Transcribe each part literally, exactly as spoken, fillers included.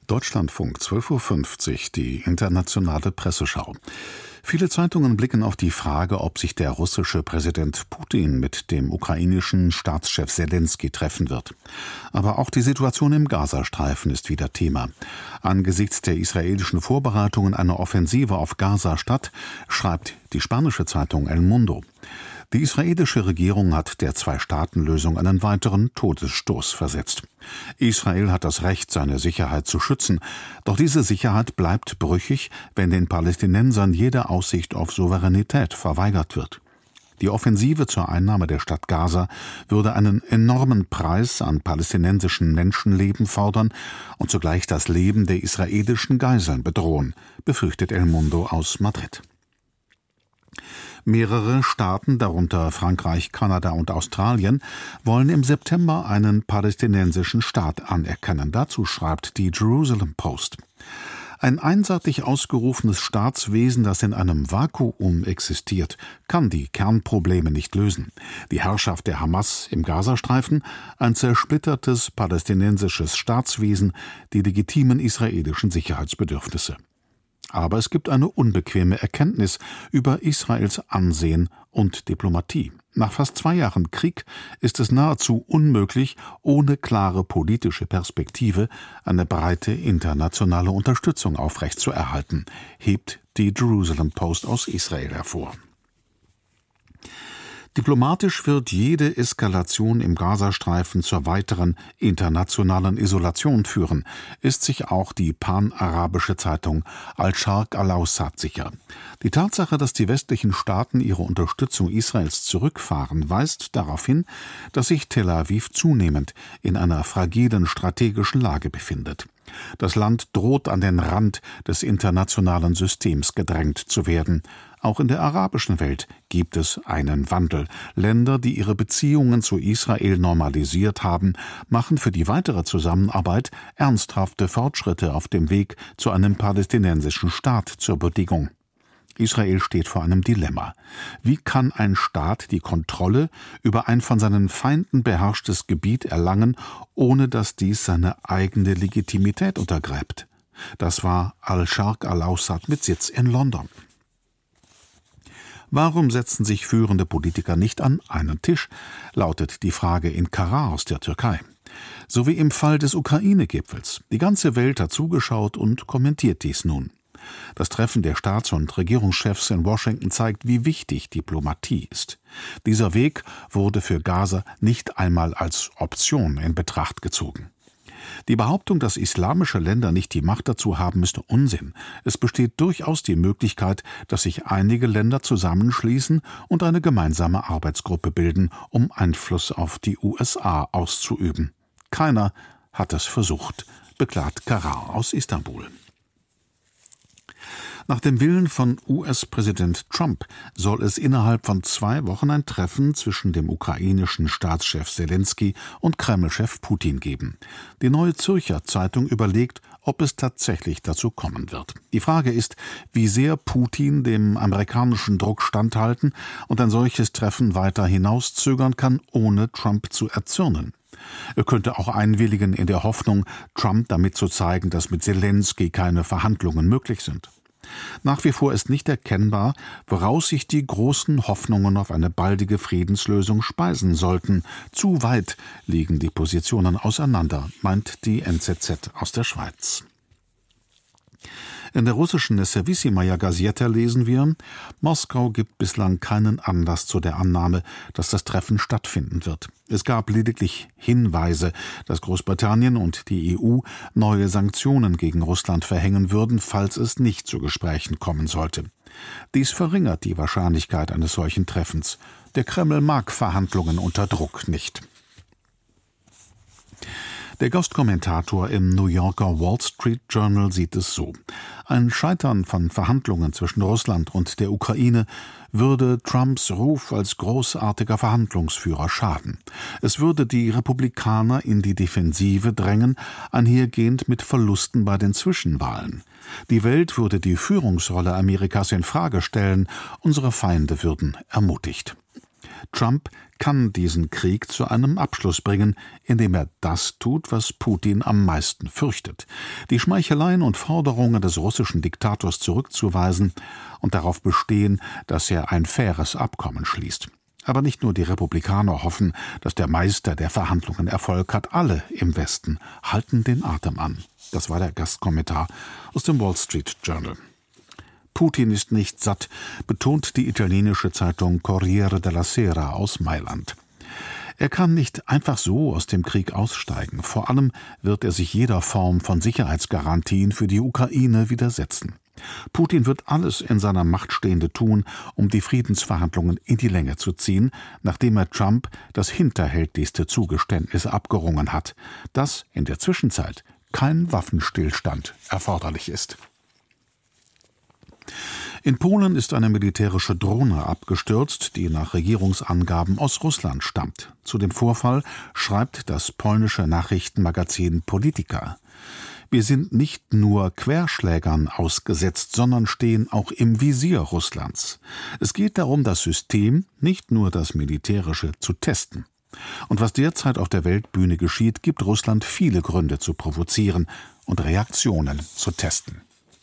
Deutschlandfunk, zwölf Uhr fünfzig, die internationale Presseschau. Viele Zeitungen blicken auf die Frage, ob sich der russische Präsident Putin mit dem ukrainischen Staatschef Selenskyj treffen wird. Aber auch die Situation im Gazastreifen ist wieder Thema. Angesichts der israelischen Vorbereitungen einer Offensive auf Gaza-Stadt schreibt die spanische Zeitung El Mundo: Die israelische Regierung hat der Zwei-Staaten-Lösung einen weiteren Todesstoß versetzt. Israel hat das Recht, seine Sicherheit zu schützen. Doch diese Sicherheit bleibt brüchig, wenn den Palästinensern jede Aussicht auf Souveränität verweigert wird. Die Offensive zur Einnahme der Stadt Gaza würde einen enormen Preis an palästinensischen Menschenleben fordern und zugleich das Leben der israelischen Geiseln bedrohen, befürchtet El Mundo aus Madrid. Mehrere Staaten, darunter Frankreich, Kanada und Australien, wollen im September einen palästinensischen Staat anerkennen. Dazu schreibt die Jerusalem Post: Ein einseitig ausgerufenes Staatswesen, das in einem Vakuum existiert, kann die Kernprobleme nicht lösen. Die Herrschaft der Hamas im Gazastreifen, ein zersplittertes palästinensisches Staatswesen, die legitimen israelischen Sicherheitsbedürfnisse. Aber es gibt eine unbequeme Erkenntnis über Israels Ansehen und Diplomatie. Nach fast zwei Jahren Krieg ist es nahezu unmöglich, ohne klare politische Perspektive eine breite internationale Unterstützung aufrechtzuerhalten, hebt die Jerusalem Post aus Israel hervor. Diplomatisch wird jede Eskalation im Gazastreifen zur weiteren internationalen Isolation führen, ist sich auch die pan-arabische Zeitung Al-Sharq al-Awsat sicher. Die Tatsache, dass die westlichen Staaten ihre Unterstützung Israels zurückfahren, weist darauf hin, dass sich Tel Aviv zunehmend in einer fragilen strategischen Lage befindet. Das Land droht an den Rand des internationalen Systems gedrängt zu werden. Auch in der arabischen Welt gibt es einen Wandel. Länder, die ihre Beziehungen zu Israel normalisiert haben, machen für die weitere Zusammenarbeit ernsthafte Fortschritte auf dem Weg zu einem palästinensischen Staat zur Bedingung. Israel steht vor einem Dilemma. Wie kann ein Staat die Kontrolle über ein von seinen Feinden beherrschtes Gebiet erlangen, ohne dass dies seine eigene Legitimität untergräbt? Das war Al-Sharq al-Awsat mit Sitz in London. Warum setzen sich führende Politiker nicht an einen Tisch, lautet die Frage in Karar aus der Türkei. So wie im Fall des Ukraine-Gipfels. Die ganze Welt hat zugeschaut und kommentiert dies nun. Das Treffen der Staats- und Regierungschefs in Washington zeigt, wie wichtig Diplomatie ist. Dieser Weg wurde für Gaza nicht einmal als Option in Betracht gezogen. Die Behauptung, dass islamische Länder nicht die Macht dazu haben, ist Unsinn. Es besteht durchaus die Möglichkeit, dass sich einige Länder zusammenschließen und eine gemeinsame Arbeitsgruppe bilden, um Einfluss auf die U S A auszuüben. Keiner hat es versucht, beklagt Karar aus Istanbul. Nach dem Willen von U S-Präsident Trump soll es innerhalb von zwei Wochen ein Treffen zwischen dem ukrainischen Staatschef Selenskyj und Kreml-Chef Putin geben. Die Neue Zürcher Zeitung überlegt, ob es tatsächlich dazu kommen wird. Die Frage ist, wie sehr Putin dem amerikanischen Druck standhalten und ein solches Treffen weiter hinauszögern kann, ohne Trump zu erzürnen. Er könnte auch einwilligen in der Hoffnung, Trump damit zu zeigen, dass mit Selenskyj keine Verhandlungen möglich sind. Nach wie vor ist nicht erkennbar, woraus sich die großen Hoffnungen auf eine baldige Friedenslösung speisen sollten. Zu weit liegen die Positionen auseinander, meint die N Z Z aus der Schweiz. In der russischen Nessevissimaya Gazeta lesen wir: Moskau gibt bislang keinen Anlass zu der Annahme, dass das Treffen stattfinden wird. Es gab lediglich Hinweise, dass Großbritannien und die E U neue Sanktionen gegen Russland verhängen würden, falls es nicht zu Gesprächen kommen sollte. Dies verringert die Wahrscheinlichkeit eines solchen Treffens. Der Kreml mag Verhandlungen unter Druck nicht. Der Gastkommentator im New Yorker Wall Street Journal sieht es so: Ein Scheitern von Verhandlungen zwischen Russland und der Ukraine würde Trumps Ruf als großartiger Verhandlungsführer schaden. Es würde die Republikaner in die Defensive drängen, einhergehend mit Verlusten bei den Zwischenwahlen. Die Welt würde die Führungsrolle Amerikas in Frage stellen, unsere Feinde würden ermutigt. Trump kann diesen Krieg zu einem Abschluss bringen, indem er das tut, was Putin am meisten fürchtet: die Schmeicheleien und Forderungen des russischen Diktators zurückzuweisen und darauf bestehen, dass er ein faires Abkommen schließt. Aber nicht nur die Republikaner hoffen, dass der Meister der Verhandlungen Erfolg hat. Alle im Westen halten den Atem an. Das war der Gastkommentar aus dem Wall Street Journal. Putin ist nicht satt, betont die italienische Zeitung Corriere della Sera aus Mailand. Er kann nicht einfach so aus dem Krieg aussteigen. Vor allem wird er sich jeder Form von Sicherheitsgarantien für die Ukraine widersetzen. Putin wird alles in seiner Macht Stehende tun, um die Friedensverhandlungen in die Länge zu ziehen, nachdem er Trump das hinterhältigste Zugeständnis abgerungen hat, dass in der Zwischenzeit kein Waffenstillstand erforderlich ist. In Polen ist eine militärische Drohne abgestürzt, die nach Regierungsangaben aus Russland stammt. Zu dem Vorfall schreibt das polnische Nachrichtenmagazin Polityka: Wir sind nicht nur Querschlägern ausgesetzt, sondern stehen auch im Visier Russlands. Es geht darum, das System, nicht nur das militärische, zu testen. Und was derzeit auf der Weltbühne geschieht, gibt Russland viele Gründe zu provozieren und Reaktionen zu testen.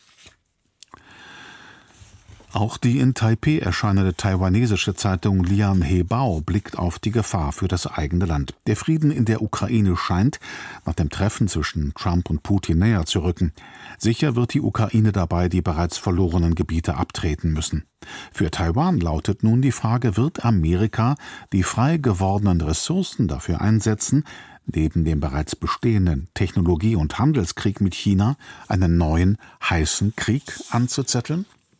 Auch die in Taipeh erscheinende taiwanesische Zeitung Lian He Bao blickt auf die Gefahr für das eigene Land. Der Frieden in der Ukraine scheint nach dem Treffen zwischen Trump und Putin näher zu rücken. Sicher wird die Ukraine dabei die bereits verlorenen Gebiete abtreten müssen. Für Taiwan lautet nun die Frage: Wird Amerika die frei gewordenen Ressourcen dafür einsetzen, neben dem bereits bestehenden Technologie- und Handelskrieg mit China einen neuen heißen Krieg anzuzetteln?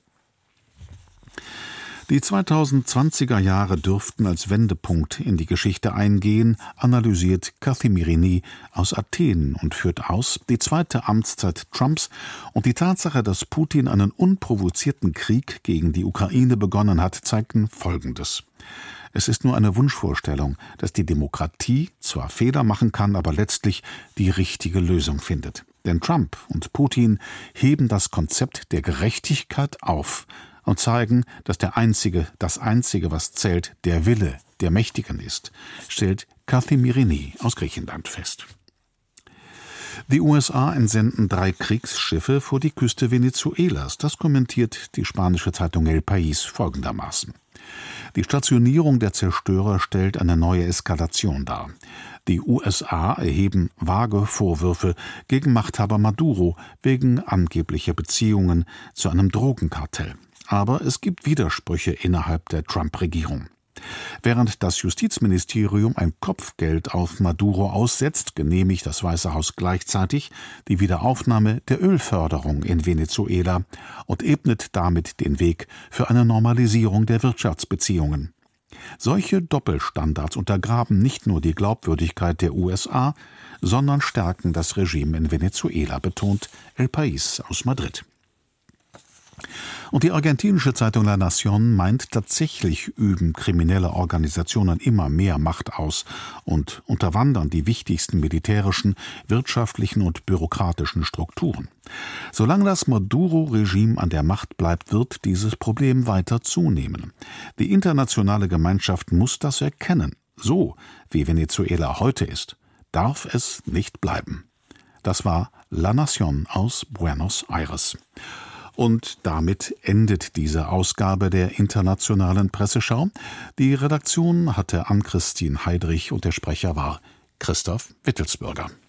Die zweitausendzwanziger Jahre dürften als Wendepunkt in die Geschichte eingehen, analysiert Cathy Mirini aus Athen und führt aus: Die zweite Amtszeit Trumps und die Tatsache, dass Putin einen unprovozierten Krieg gegen die Ukraine begonnen hat, zeigten Folgendes: Es ist nur eine Wunschvorstellung, dass die Demokratie zwar Fehler machen kann, aber letztlich die richtige Lösung findet. Denn Trump und Putin heben das Konzept der Gerechtigkeit auf und zeigen, dass der einzige, das Einzige, was zählt, der Wille der Mächtigen ist, stellt Cathy Mirini aus Griechenland fest. Die U S A entsenden drei Kriegsschiffe vor die Küste Venezuelas. Das kommentiert die spanische Zeitung El País folgendermaßen: Die Stationierung der Zerstörer stellt eine neue Eskalation dar. Die U S A erheben vage Vorwürfe gegen Machthaber Maduro wegen angeblicher Beziehungen zu einem Drogenkartell. Aber es gibt Widersprüche innerhalb der Trump-Regierung. Während das Justizministerium ein Kopfgeld auf Maduro aussetzt, genehmigt das Weiße Haus gleichzeitig die Wiederaufnahme der Ölförderung in Venezuela und ebnet damit den Weg für eine Normalisierung der Wirtschaftsbeziehungen. Solche Doppelstandards untergraben nicht nur die Glaubwürdigkeit der U S A, sondern stärken das Regime in Venezuela, betont El País aus Madrid. Und die argentinische Zeitung La Nación meint, tatsächlich üben kriminelle Organisationen immer mehr Macht aus und unterwandern die wichtigsten militärischen, wirtschaftlichen und bürokratischen Strukturen. Solange das Maduro-Regime an der Macht bleibt, wird dieses Problem weiter zunehmen. Die internationale Gemeinschaft muss das erkennen. So wie Venezuela heute ist, darf es nicht bleiben. Das war La Nación aus Buenos Aires. Und damit endet diese Ausgabe der Internationalen Presseschau. Die Redaktion hatte Ann-Christine Heidrich und der Sprecher war Christoph Wittelsbürger.